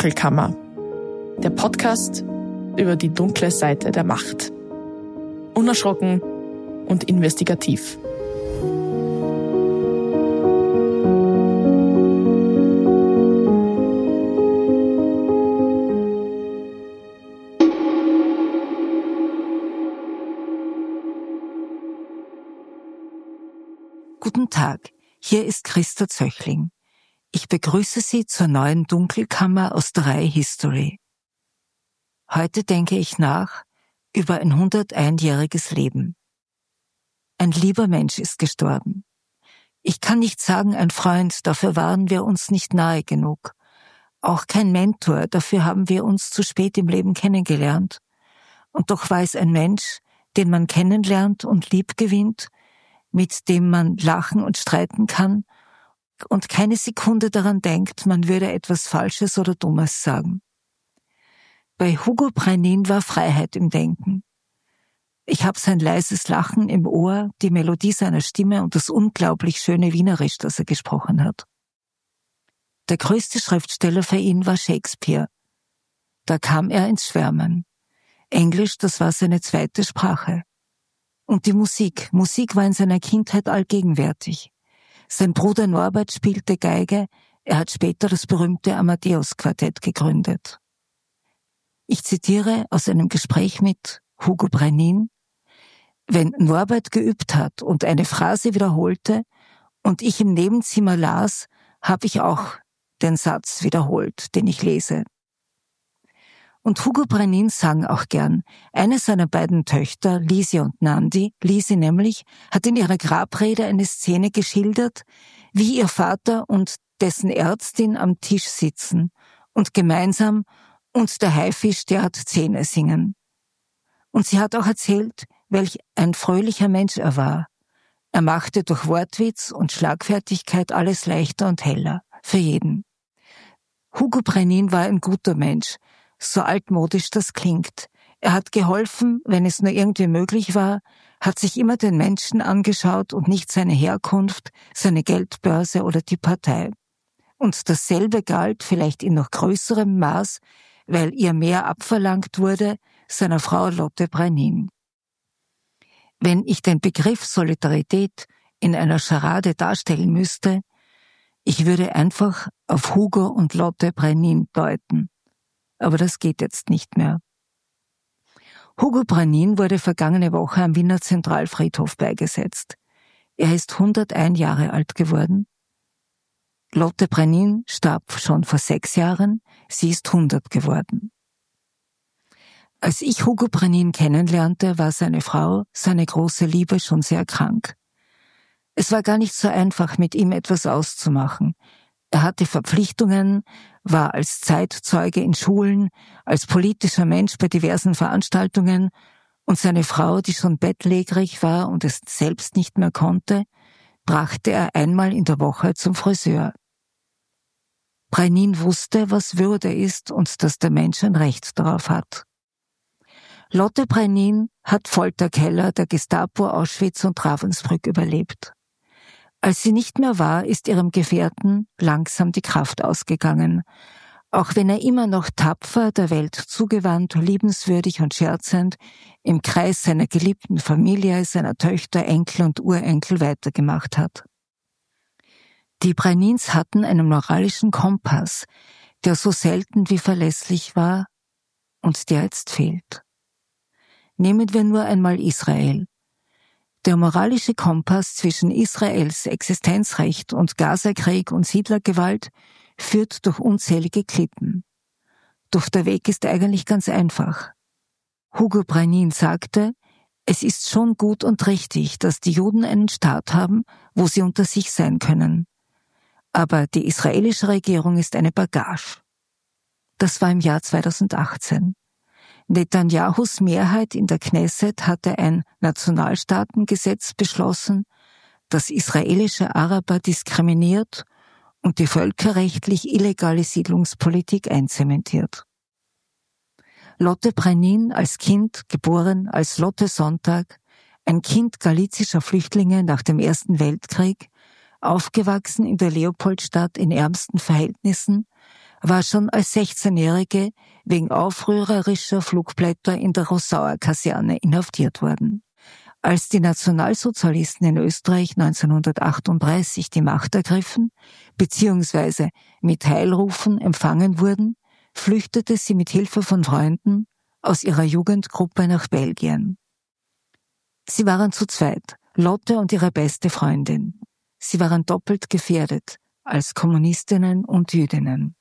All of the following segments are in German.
Dunkelkammer, der Podcast über die dunkle Seite der Macht. Unerschrocken und investigativ. Guten Tag, hier ist Christa Zöchling. Ich begrüße Sie zur neuen Dunkelkammer aus der Reihe History. Heute denke ich nach über ein 101-jähriges Leben. Ein lieber Mensch ist gestorben. Ich kann nicht sagen, ein Freund, dafür waren wir uns nicht nahe genug. Auch kein Mentor, dafür haben wir uns zu spät im Leben kennengelernt. Und doch war es ein Mensch, den man kennenlernt und lieb gewinnt, mit dem man lachen und streiten kann und keine Sekunde daran denkt, man würde etwas Falsches oder Dummes sagen. Bei Hugo Brenin war Freiheit im Denken. Ich habe sein leises Lachen im Ohr, die Melodie seiner Stimme und das unglaublich schöne Wienerisch, das er gesprochen hat. Der größte Schriftsteller für ihn war Shakespeare. Da kam er ins Schwärmen. Englisch, das war seine zweite Sprache. Und die Musik war in seiner Kindheit allgegenwärtig. Sein Bruder Norbert spielte Geige, er hat später das berühmte Amadeus-Quartett gegründet. Ich zitiere aus einem Gespräch mit Hugo Brenin: Wenn Norbert geübt hat und eine Phrase wiederholte und ich im Nebenzimmer las, habe ich auch den Satz wiederholt, den ich lese. Und Hugo Brenin sang auch gern. Eine seiner beiden Töchter, Lisi und Nandi, Lisi nämlich, hat in ihrer Grabrede eine Szene geschildert, wie ihr Vater und dessen Ärztin am Tisch sitzen und gemeinsam "Und der Haifisch, der hat Zähne" singen. Und sie hat auch erzählt, welch ein fröhlicher Mensch er war. Er machte durch Wortwitz und Schlagfertigkeit alles leichter und heller, für jeden. Hugo Brenin war ein guter Mensch, so altmodisch das klingt. Er hat geholfen, wenn es nur irgendwie möglich war, hat sich immer den Menschen angeschaut und nicht seine Herkunft, seine Geldbörse oder die Partei. Und dasselbe galt, vielleicht in noch größerem Maß, weil ihr mehr abverlangt wurde, seiner Frau Lotte Brenin. Wenn ich den Begriff Solidarität in einer Scharade darstellen müsste, ich würde einfach auf Hugo und Lotte Brenin deuten. Aber das geht jetzt nicht mehr. Hugo Brenin wurde vergangene Woche am Wiener Zentralfriedhof beigesetzt. Er ist 101 Jahre alt geworden. Lotte Brenin starb schon vor 6 Jahren, sie ist 100 geworden. Als ich Hugo Brenin kennenlernte, war seine Frau, seine große Liebe, schon sehr krank. Es war gar nicht so einfach, mit ihm etwas auszumachen. Er hatte Verpflichtungen, war als Zeitzeuge in Schulen, als politischer Mensch bei diversen Veranstaltungen, und seine Frau, die schon bettlägerig war und es selbst nicht mehr konnte, brachte er einmal in der Woche zum Friseur. Brenin wusste, was Würde ist und dass der Mensch ein Recht darauf hat. Lotte Brenin hat Folterkeller der Gestapo, Auschwitz und Ravensbrück überlebt. Als sie nicht mehr war, ist ihrem Gefährten langsam die Kraft ausgegangen. Auch wenn er immer noch tapfer, der Welt zugewandt, liebenswürdig und scherzend im Kreis seiner geliebten Familie, seiner Töchter, Enkel und Urenkel weitergemacht hat. Die Brenins hatten einen moralischen Kompass, der so selten wie verlässlich war und der jetzt fehlt. Nehmen wir nur einmal Israel. Der moralische Kompass zwischen Israels Existenzrecht und Gazakrieg und Siedlergewalt führt durch unzählige Klippen. Doch der Weg ist eigentlich ganz einfach. Hugo Brenin sagte, es ist schon gut und richtig, dass die Juden einen Staat haben, wo sie unter sich sein können. Aber die israelische Regierung ist eine Bagage. Das war im Jahr 2018. Netanyahus Mehrheit in der Knesset hatte ein Nationalstaatengesetz beschlossen, das israelische Araber diskriminiert und die völkerrechtlich illegale Siedlungspolitik einzementiert. Lotte Brenin als Kind, geboren als Lotte Sonntag, ein Kind galizischer Flüchtlinge nach dem Ersten Weltkrieg, aufgewachsen in der Leopoldstadt in ärmsten Verhältnissen, war schon als 16-Jährige wegen aufrührerischer Flugblätter in der Rossauer Kaserne inhaftiert worden. Als die Nationalsozialisten in Österreich 1938 die Macht ergriffen bzw. mit Heilrufen empfangen wurden, flüchtete sie mit Hilfe von Freunden aus ihrer Jugendgruppe nach Belgien. Sie waren zu zweit, Lotte und ihre beste Freundin. Sie waren doppelt gefährdet als Kommunistinnen und Jüdinnen.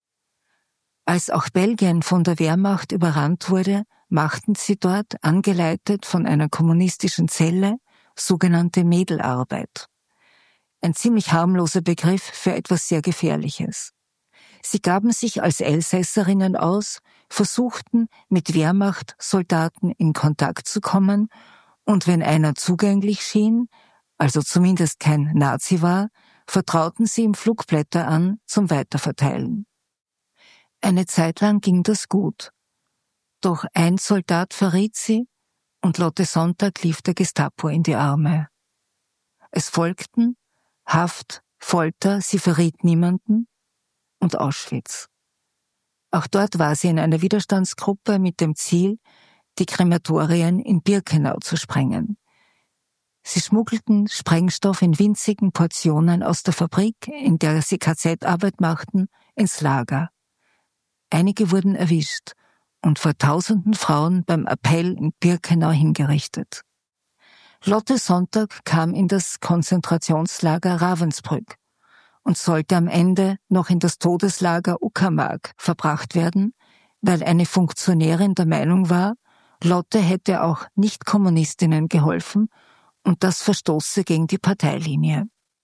Als auch Belgien von der Wehrmacht überrannt wurde, machten sie dort, angeleitet von einer kommunistischen Zelle, sogenannte Mädelarbeit. Ein ziemlich harmloser Begriff für etwas sehr Gefährliches. Sie gaben sich als Elsässerinnen aus, versuchten, mit Wehrmachtsoldaten in Kontakt zu kommen, und wenn einer zugänglich schien, also zumindest kein Nazi war, vertrauten sie ihm Flugblätter an zum Weiterverteilen. Eine Zeit lang ging das gut. Doch ein Soldat verriet sie und Lotte Sonntag lief der Gestapo in die Arme. Es folgten Haft, Folter, sie verriet niemanden und Auschwitz. Auch dort war sie in einer Widerstandsgruppe mit dem Ziel, die Krematorien in Birkenau zu sprengen. Sie schmuggelten Sprengstoff in winzigen Portionen aus der Fabrik, in der sie KZ-Arbeit machten, ins Lager. Einige wurden erwischt und vor tausenden Frauen beim Appell in Birkenau hingerichtet. Lotte Sonntag kam in das Konzentrationslager Ravensbrück und sollte am Ende noch in das Todeslager Uckermark verbracht werden, weil eine Funktionärin der Meinung war, Lotte hätte auch Nicht-Kommunistinnen geholfen und das verstoße gegen die Parteilinie.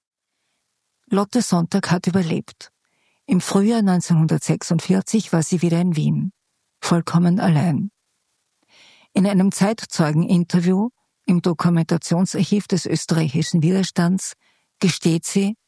Lotte Sonntag hat überlebt. Im Frühjahr 1946 war sie wieder in Wien, vollkommen allein. In einem Zeitzeugeninterview im Dokumentationsarchiv des österreichischen Widerstands gesteht sie: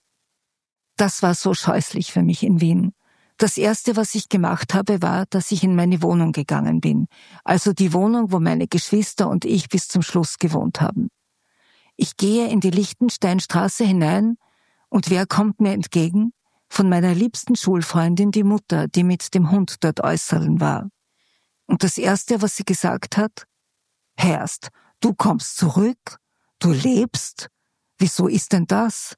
Das war so scheußlich für mich in Wien. Das Erste, was ich gemacht habe, war, dass ich in meine Wohnung gegangen bin. Also die Wohnung, wo meine Geschwister und ich bis zum Schluss gewohnt haben. Ich gehe in die Lichtensteinstraße hinein und wer kommt mir entgegen? Von meiner liebsten Schulfreundin die Mutter, die mit dem Hund dort äußerln war. Und das Erste, was sie gesagt hat: Herrst, du kommst zurück? Du lebst? Wieso ist denn das?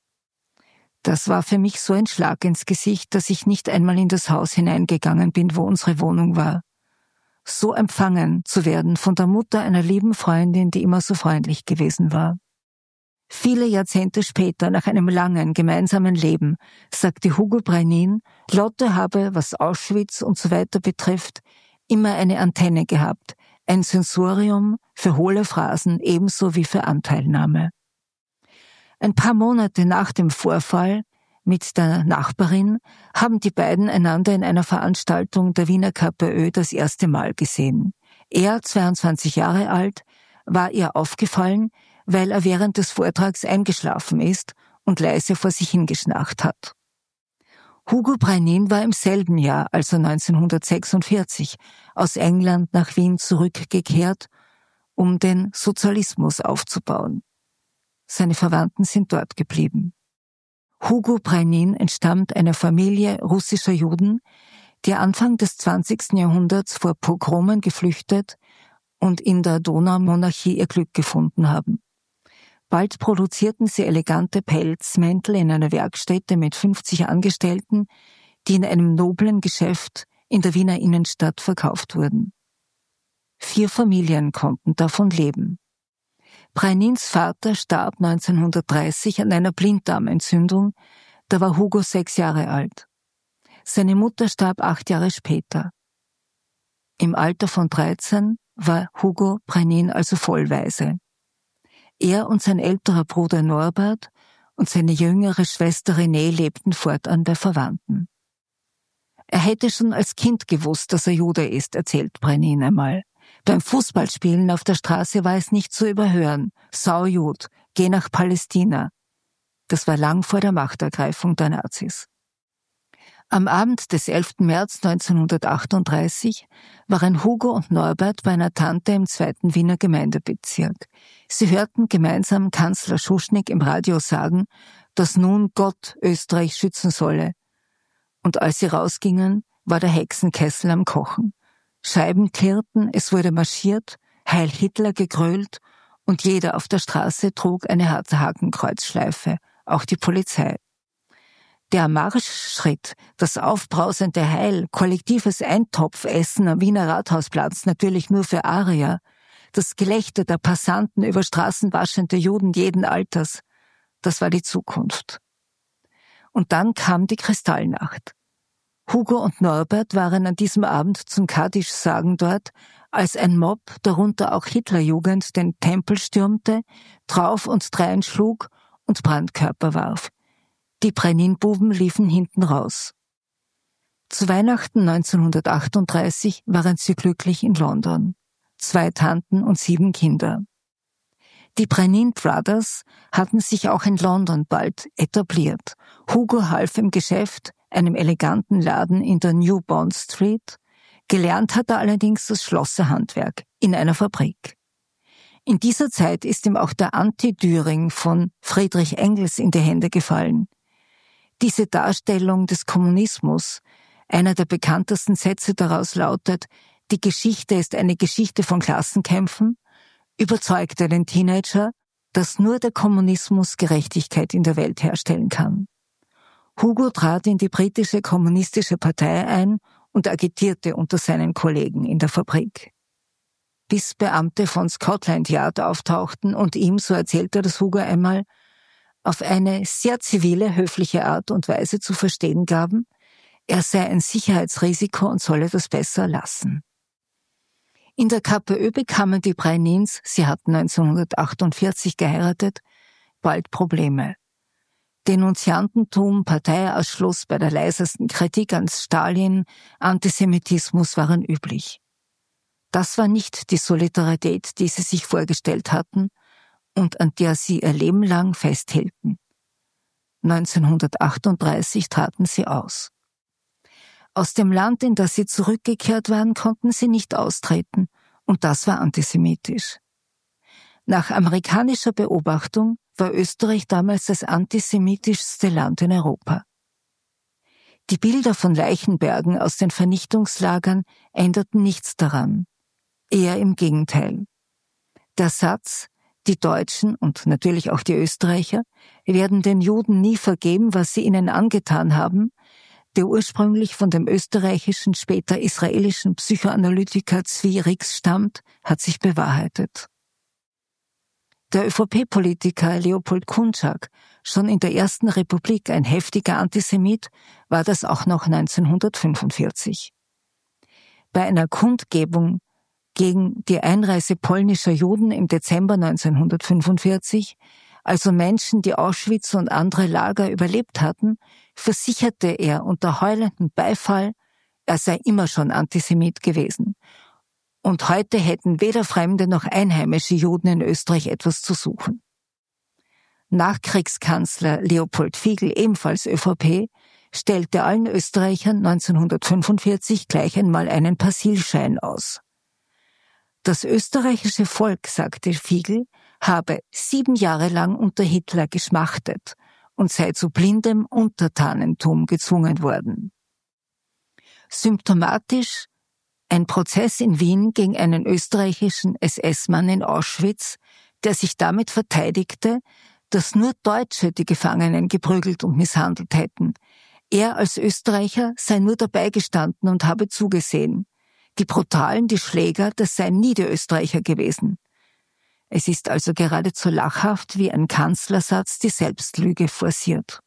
Das war für mich so ein Schlag ins Gesicht, dass ich nicht einmal in das Haus hineingegangen bin, wo unsere Wohnung war. So empfangen zu werden von der Mutter einer lieben Freundin, die immer so freundlich gewesen war. Viele Jahrzehnte später, nach einem langen gemeinsamen Leben, sagte Hugo Breinin, Lotte habe, was Auschwitz und so weiter betrifft, immer eine Antenne gehabt, ein Sensorium für hohle Phrasen ebenso wie für Anteilnahme. Ein paar Monate nach dem Vorfall mit der Nachbarin haben die beiden einander in einer Veranstaltung der Wiener KPÖ das erste Mal gesehen. Er, 22 Jahre alt, war ihr aufgefallen, weil er während des Vortrags eingeschlafen ist und leise vor sich hingeschnarcht hat. Hugo Breinin war im selben Jahr, also 1946, aus England nach Wien zurückgekehrt, um den Sozialismus aufzubauen. Seine Verwandten sind dort geblieben. Hugo Breinin entstammt einer Familie russischer Juden, die Anfang des 20. Jahrhunderts vor Pogromen geflüchtet und in der Donaumonarchie ihr Glück gefunden haben. Bald produzierten sie elegante Pelzmäntel in einer Werkstätte mit 50 Angestellten, die in einem noblen Geschäft in der Wiener Innenstadt verkauft wurden. 4 Familien konnten davon leben. Breinins Vater starb 1930 an einer Blinddarmentzündung, da war Hugo 6 Jahre alt. Seine Mutter starb 8 Jahre später. Im Alter von 13 war Hugo Breinin also vollweise. Er und sein älterer Bruder Norbert und seine jüngere Schwester Renée lebten fortan bei Verwandten. Er hätte schon als Kind gewusst, dass er Jude ist, erzählt Breinin einmal. Beim Fußballspielen auf der Straße war es nicht zu überhören. Sau Jud, geh nach Palästina. Das war lang vor der Machtergreifung der Nazis. Am Abend des 11. März 1938 waren Hugo und Norbert bei einer Tante im 2. Wiener Gemeindebezirk. Sie hörten gemeinsam Kanzler Schuschnigg im Radio sagen, dass nun Gott Österreich schützen solle. Und als sie rausgingen, war der Hexenkessel am Kochen. Scheiben klirrten, es wurde marschiert, Heil Hitler gegrölt und jeder auf der Straße trug eine harte Hakenkreuzschleife, auch die Polizei. Der Marschschritt, das aufbrausende Heil, kollektives Eintopfessen am Wiener Rathausplatz, natürlich nur für Arier, das Gelächter der Passanten über straßenwaschende Juden jeden Alters, das war die Zukunft. Und dann kam die Kristallnacht. Hugo und Norbert waren an diesem Abend zum Kaddisch-Sagen dort, als ein Mob, darunter auch Hitlerjugend, den Tempel stürmte, drauf und dreinschlug und Brandkörper warf. Die Brenin-Buben liefen hinten raus. Zu Weihnachten 1938 waren sie glücklich in London. 2 Tanten und 7 Kinder. Die Brenin Brothers hatten sich auch in London bald etabliert. Hugo half im Geschäft, einem eleganten Laden in der New Bond Street. Gelernt hat er allerdings das Schlosserhandwerk in einer Fabrik. In dieser Zeit ist ihm auch der Anti-Düring von Friedrich Engels in die Hände gefallen. Diese Darstellung des Kommunismus, einer der bekanntesten Sätze daraus lautet, die Geschichte ist eine Geschichte von Klassenkämpfen, überzeugte den Teenager, dass nur der Kommunismus Gerechtigkeit in der Welt herstellen kann. Hugo trat in die britische kommunistische Partei ein und agitierte unter seinen Kollegen in der Fabrik. Bis Beamte von Scotland Yard auftauchten und ihm, so erzählte das Hugo einmal, auf eine sehr zivile, höfliche Art und Weise zu verstehen gaben, er sei ein Sicherheitsrisiko und solle das besser lassen. In der KPÖ bekamen die Breinins, sie hatten 1948 geheiratet, bald Probleme. Denunziantentum, Parteiausschluss bei der leisesten Kritik an Stalin, Antisemitismus waren üblich. Das war nicht die Solidarität, die sie sich vorgestellt hatten und an der sie ihr Leben lang festhielten. 1938 traten sie aus. Aus dem Land, in das sie zurückgekehrt waren, konnten sie nicht austreten, und das war antisemitisch. Nach amerikanischer Beobachtung war Österreich damals das antisemitischste Land in Europa. Die Bilder von Leichenbergen aus den Vernichtungslagern änderten nichts daran. Eher im Gegenteil. Der Satz, die Deutschen und natürlich auch die Österreicher werden den Juden nie vergeben, was sie ihnen angetan haben, der ursprünglich von dem österreichischen, später israelischen Psychoanalytiker Zvi Rix stammt, hat sich bewahrheitet. Der ÖVP-Politiker Leopold Kuntschak, schon in der Ersten Republik ein heftiger Antisemit, war das auch noch 1945. Bei einer Kundgebung gegen die Einreise polnischer Juden im Dezember 1945, also Menschen, die Auschwitz und andere Lager überlebt hatten, versicherte er unter heulendem Beifall, er sei immer schon Antisemit gewesen. Und heute hätten weder fremde noch einheimische Juden in Österreich etwas zu suchen. Nachkriegskanzler Leopold Figl, ebenfalls ÖVP, stellte allen Österreichern 1945 gleich einmal einen Persilschein aus. Das österreichische Volk, sagte Figl, habe 7 Jahre lang unter Hitler geschmachtet und sei zu blindem Untertanentum gezwungen worden. Symptomatisch ein Prozess in Wien gegen einen österreichischen SS-Mann in Auschwitz, der sich damit verteidigte, dass nur Deutsche die Gefangenen geprügelt und misshandelt hätten. Er als Österreicher sei nur dabei gestanden und habe zugesehen. Die Brutalen, die Schläger, das seien nie die Österreicher gewesen. Es ist also geradezu lachhaft, wie ein Kanzlersatz die Selbstlüge forciert.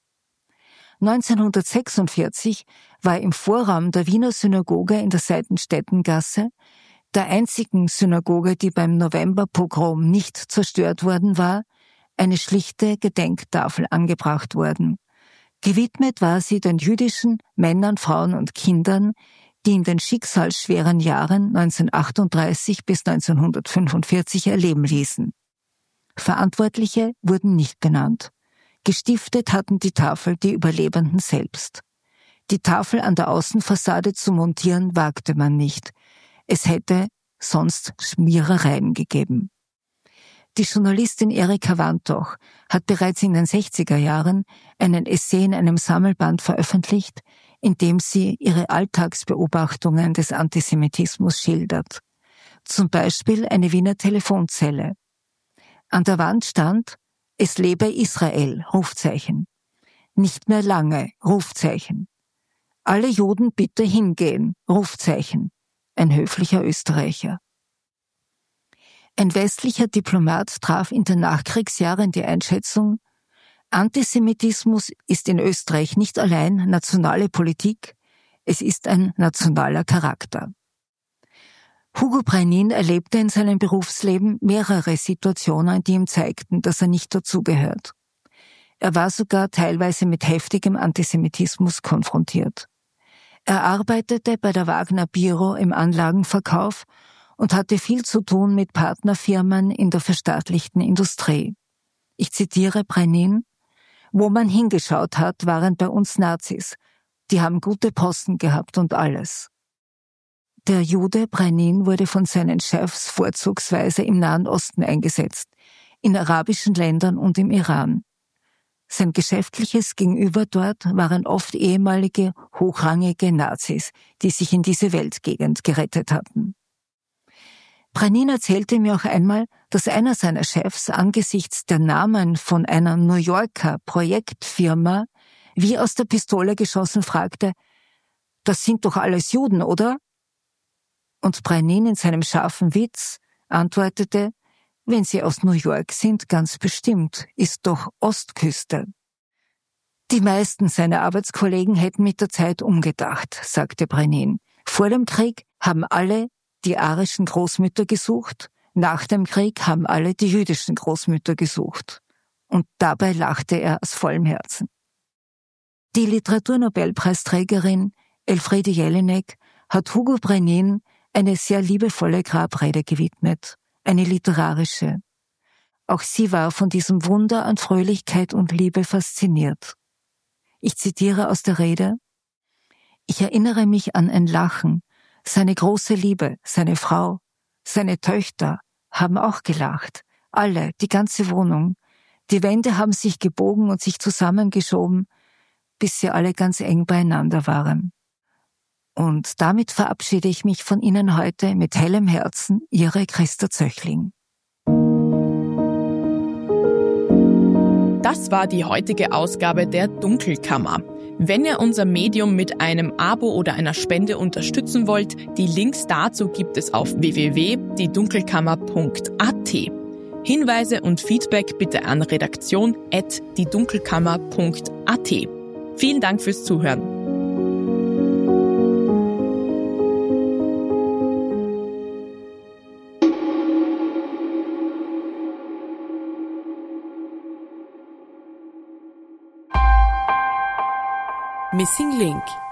1946 war im Vorraum der Wiener Synagoge in der Seitenstädtengasse, der einzigen Synagoge, die beim Novemberpogrom nicht zerstört worden war, eine schlichte Gedenktafel angebracht worden. Gewidmet war sie den jüdischen Männern, Frauen und Kindern, die in den schicksalsschweren Jahren 1938 bis 1945 ihr Leben ließen. Verantwortliche wurden nicht benannt. Gestiftet hatten die Tafel die Überlebenden selbst. Die Tafel an der Außenfassade zu montieren wagte man nicht. Es hätte sonst Schmierereien gegeben. Die Journalistin Erika Wantoch hat bereits in den 60er Jahren einen Essay in einem Sammelband veröffentlicht, indem sie ihre Alltagsbeobachtungen des Antisemitismus schildert. Zum Beispiel eine Wiener Telefonzelle. An der Wand stand: Es lebe Israel, Rufzeichen. Nicht mehr lange, Rufzeichen. Alle Juden bitte hingehen, Rufzeichen. Ein höflicher Österreicher. Ein westlicher Diplomat traf in den Nachkriegsjahren die Einschätzung: Antisemitismus ist in Österreich nicht allein nationale Politik, es ist ein nationaler Charakter. Hugo Breinin erlebte in seinem Berufsleben mehrere Situationen, die ihm zeigten, dass er nicht dazugehört. Er war sogar teilweise mit heftigem Antisemitismus konfrontiert. Er arbeitete bei der Wagner Biro im Anlagenverkauf und hatte viel zu tun mit Partnerfirmen in der verstaatlichten Industrie. Ich zitiere Breinin: Wo man hingeschaut hat, waren bei uns Nazis. Die haben gute Posten gehabt und alles. Der Jude Breinin wurde von seinen Chefs vorzugsweise im Nahen Osten eingesetzt, in arabischen Ländern und im Iran. Sein geschäftliches Gegenüber dort waren oft ehemalige, hochrangige Nazis, die sich in diese Weltgegend gerettet hatten. Breinin erzählte mir auch einmal, dass einer seiner Chefs angesichts der Namen von einer New Yorker Projektfirma wie aus der Pistole geschossen fragte: Das sind doch alles Juden, oder? Und Breinin in seinem scharfen Witz antwortete: Wenn Sie aus New York sind, ganz bestimmt, ist doch Ostküste. Die meisten seiner Arbeitskollegen hätten mit der Zeit umgedacht, sagte Breinin. Vor dem Krieg haben alle die arischen Großmütter gesucht, nach dem Krieg haben alle die jüdischen Großmütter gesucht. Und dabei lachte er aus vollem Herzen. Die Literaturnobelpreisträgerin Elfriede Jelinek hat Hugo Breinin eine sehr liebevolle Grabrede gewidmet, eine literarische. Auch sie war von diesem Wunder an Fröhlichkeit und Liebe fasziniert. Ich zitiere aus der Rede: Ich erinnere mich an ein Lachen, seine große Liebe, seine Frau, seine Töchter haben auch gelacht, alle, die ganze Wohnung. Die Wände haben sich gebogen und sich zusammengeschoben, bis sie alle ganz eng beieinander waren. Und damit verabschiede ich mich von Ihnen heute mit hellem Herzen, Ihre Christa Zöchling. Das war die heutige Ausgabe der Dunkelkammer. Wenn ihr unser Medium mit einem Abo oder einer Spende unterstützen wollt, die Links dazu gibt es auf www.diedunkelkammer.at. Hinweise und Feedback bitte an redaktion@diedunkelkammer.at. Vielen Dank fürs Zuhören. Missing Link